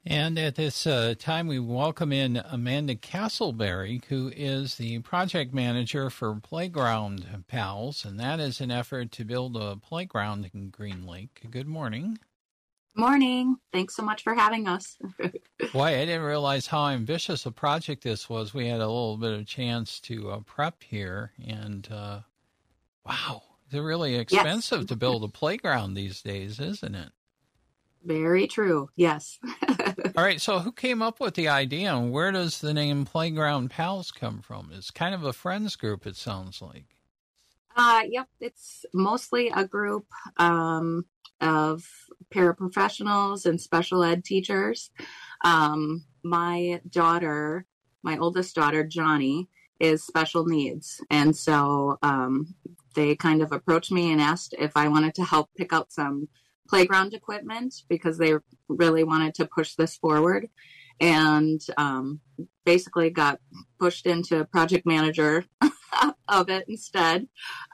And at this time, we welcome in Amanda Castleberry, who is the project manager for Playground Pals, and that is an effort to build a playground in Green Lake. Good morning. Morning. Thanks so much for having us. Boy, I didn't realize how ambitious a project this was. We had a little bit of chance to prep here, and wow, it's really expensive to build a playground these days, isn't it? Very true. Yes. All right. So who came up with the idea, and where does the name Playground Pals come from? It's kind of a friends group, it sounds like. Yep. It's mostly a group of paraprofessionals and special ed teachers. My oldest daughter, Johnny, is special needs. And so they kind of approached me and asked if I wanted to help pick out some playground equipment because they really wanted to push this forward, and basically got pushed into project manager of it instead.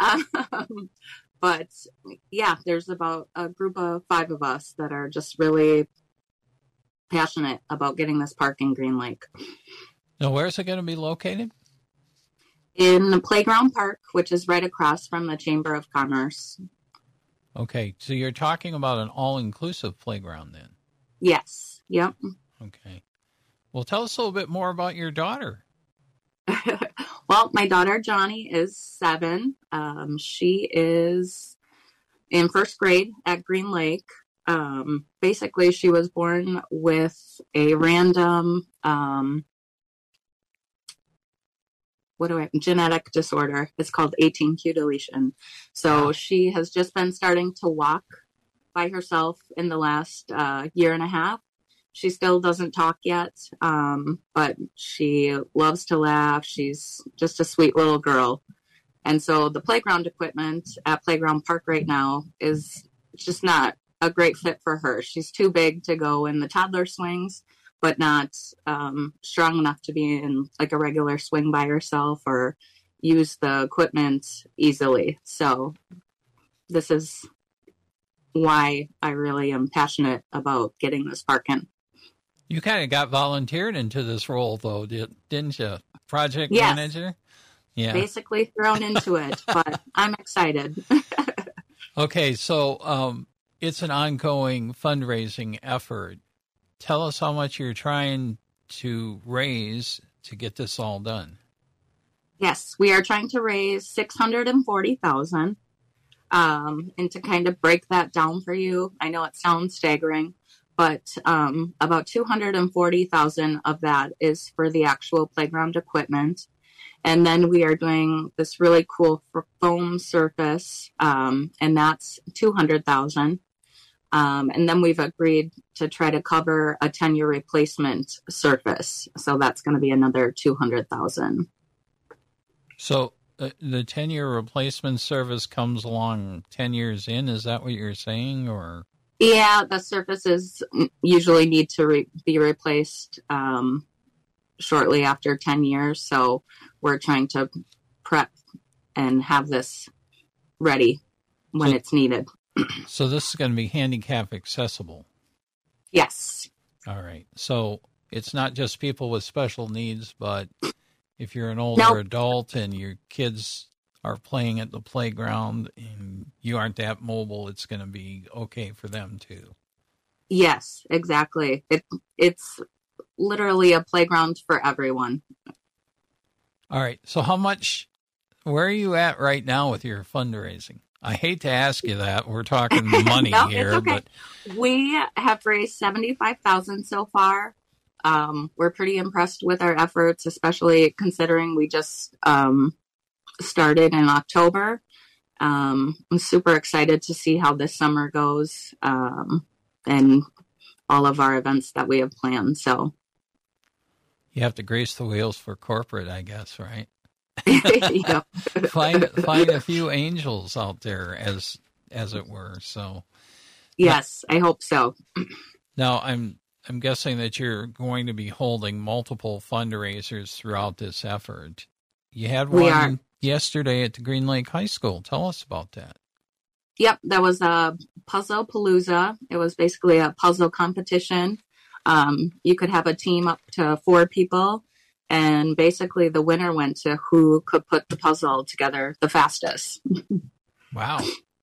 But yeah, there's about a group of 5 of us that are just really passionate about getting this park in Green Lake. Now, where is it going to be located? In the Playground Park, which is right across from the Chamber of Commerce. Okay, so you're talking about an all-inclusive playground then? Yes, yep. Okay. Well, tell us a little bit more about your daughter. Well, my daughter, Johnny, is 7. She is in first grade at Green Lake. Basically, she was born with a random genetic disorder. It's called 18q deletion. So she has just been starting to walk by herself in the last year and a half. She still doesn't talk yet, but she loves to laugh. She's just a sweet little girl. And so the playground equipment at Playground Park right now is just not a great fit for her. She's too big to go in the toddler swings, but not strong enough to be in like a regular swing by herself or use the equipment easily. So this is why I really am passionate about getting this park in. You kind of got volunteered into this role, though, didn't you? Project manager? Yeah. Basically thrown into it, but I'm excited. Okay, so it's an ongoing fundraising effort. Tell us how much you're trying to raise to get this all done. Yes, we are trying to raise $640,000. And to kind of break that down for you, I know it sounds staggering, but about $240,000 of that is for the actual playground equipment. And then we are doing this really cool foam surface, and that's $200,000. And then we've agreed to try to cover a 10-year replacement surface. So that's going to be another $200,000. So the 10-year replacement service comes along 10 years in. Is that what you're saying? Or? Yeah, the surfaces usually need to be replaced shortly after 10 years. So we're trying to prep and have this ready when it's needed. So this is going to be handicap accessible? Yes. All right. So it's not just people with special needs, but if you're an older adult and your kids are playing at the playground and you aren't that mobile, it's going to be okay for them too. Yes, exactly. It's literally a playground for everyone. All right. So where are you at right now with your fundraising? I hate to ask you that. We're talking money here, it's okay. But we have raised $75,000 so far. We're pretty impressed with our efforts, especially considering we just started in October. I'm super excited to see how this summer goes, and all of our events that we have planned. So you have to grease the wheels for corporate, I guess, right? Yep. Find a few angels out there, as it were. So yes, I hope so. Now I'm guessing that you're going to be holding multiple fundraisers throughout this effort. You had one yesterday at the Green Lake High School. Tell us about that. Yep, that was a Puzzle Palooza. It was basically a puzzle competition. You could have a team up to 4 people, and basically the winner went to who could put the puzzle together the fastest. Wow.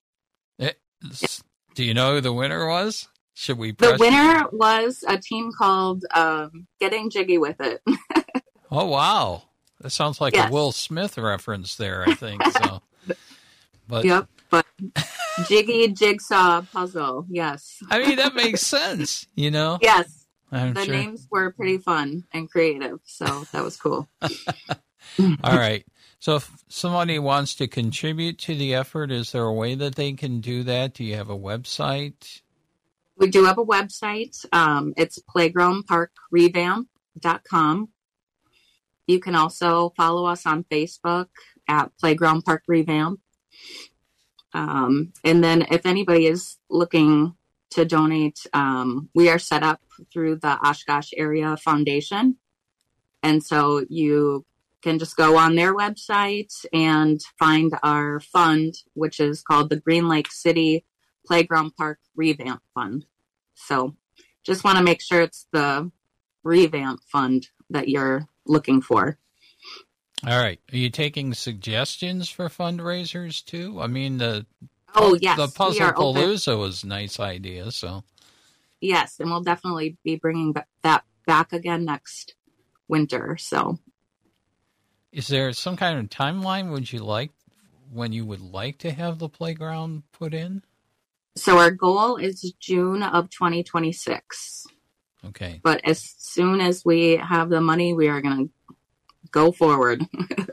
Do you know who the winner was? Should we? The winner was a team called Getting Jiggy With It. Oh, wow. That sounds like a Will Smith reference there, I think. So, but Jiggy Jigsaw Puzzle, yes. I mean, that makes sense, you know? Yes. I'm the sure. Names were pretty fun and creative, so that was cool. All right. So if somebody wants to contribute to the effort, is there a way that they can do that? Do you have a website? We do have a website. It's playgroundparkrevamp.com. You can also follow us on Facebook at Playground Park Revamp. And then if anybody is looking to donate, we are set up through the Oshkosh Area Foundation. And so you can just go on their website and find our fund, which is called the Green Lake City Playground Park Revamp Fund. So just want to make sure it's the revamp fund that you're looking for. All right. Are you taking suggestions for fundraisers too? I mean, the Puzzle Palooza was a nice idea. So yes, and we'll definitely be bringing that back again next winter. So, is there some kind of timeline when you would like to have the playground put in? So our goal is June of 2026. Okay. But as soon as we have the money, we are going to go forward.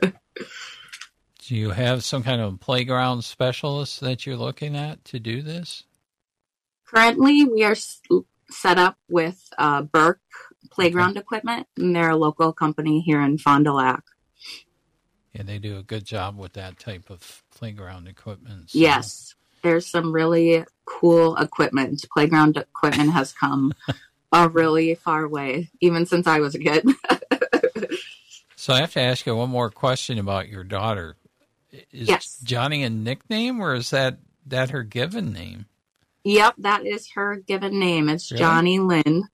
Do you have some kind of playground specialist that you're looking at to do this? Currently, we are set up with Burke Playground Equipment, and they're a local company here in Fond du Lac. Yeah, they do a good job with that type of playground equipment. So. Yes, there's some really cool equipment. Playground equipment has come a really far way, even since I was a kid. So I have to ask you one more question about your daughter. Is Johnny a nickname, or is that her given name? Yep, that is her given name. It's really? Johnny Lynn.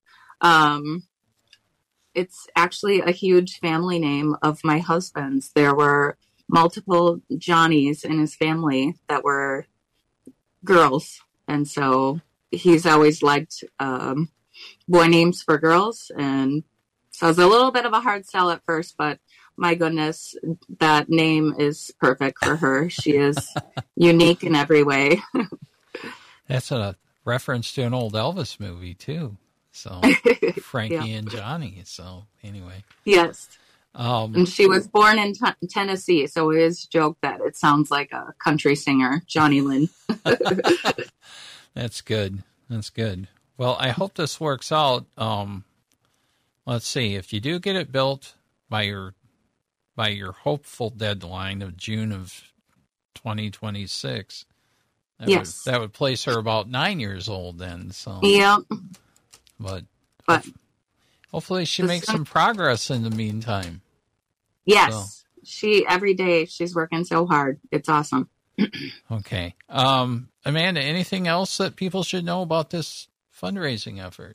It's actually a huge family name of my husband's. There were multiple Johnnies in his family that were girls. And so he's always liked boy names for girls. And so it was a little bit of a hard sell at first, but my goodness, that name is perfect for her. She is unique in every way. That's a reference to an old Elvis movie, too. So, Frankie and Johnny. So, anyway. Yes. And she was born in Tennessee, so it is joked that it sounds like a country singer, Johnny Lynn. That's good. That's good. Well, I hope this works out. Let's see. If you do get it built by your hopeful deadline of June of 2026, that would place her about 9 years old then. So yeah. But hopefully she makes some progress in the meantime. Yes. So. Every day she's working so hard. It's awesome. Okay. Amanda, anything else that people should know about this fundraising effort?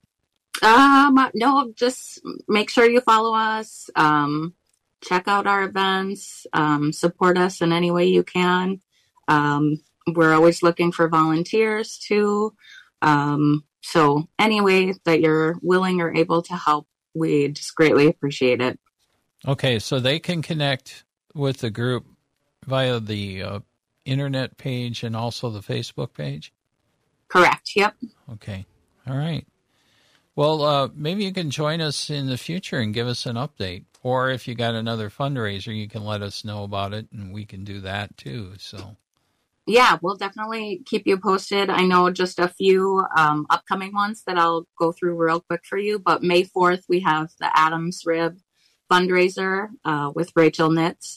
No, just make sure you follow us. Check out our events. Support us in any way you can. We're always looking for volunteers too. So any way that you're willing or able to help, we just greatly appreciate it. Okay, so they can connect with the group via the internet page and also the Facebook page? Correct, yep. Okay, all right. Well, maybe you can join us in the future and give us an update. Or if you got another fundraiser, you can let us know about it, and we can do that too. So, yeah, we'll definitely keep you posted. I know just a few upcoming ones that I'll go through real quick for you. But May 4th, we have the Adams Rib fundraiser with Rachel Nitz.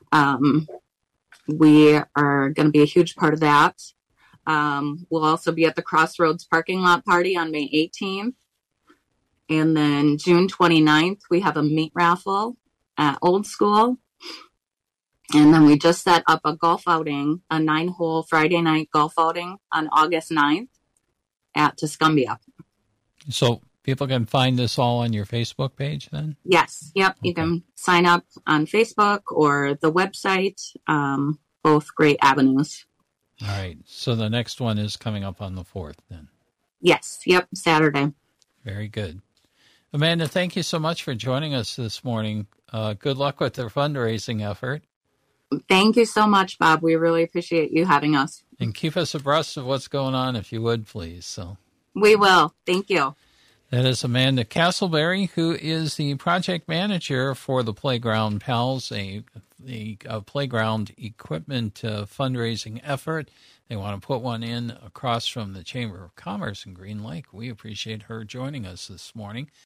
We are going to be a huge part of that. We'll also be at the Crossroads parking lot party on May 18th. And then June 29th, we have a meat raffle at Old School. And then we just set up a golf outing, a 9-hole Friday night golf outing on August 9th at Tuscumbia. So People can find this all on your Facebook page then? Yes. Yep. Okay. You can sign up on Facebook or the website. Both great avenues. All right. So the next one is coming up on the 4th then. Yes. Yep. Saturday. Very good. Amanda, thank you so much for joining us this morning. Good luck with the fundraising effort. Thank you so much, Bob. We really appreciate you having us. And keep us abreast of what's going on, if you would, please. So we will. Thank you. That is Amanda Castleberry, who is the project manager for the Playground Pals, a playground equipment fundraising effort. They want to put one in across from the Chamber of Commerce in Green Lake. We appreciate her joining us this morning.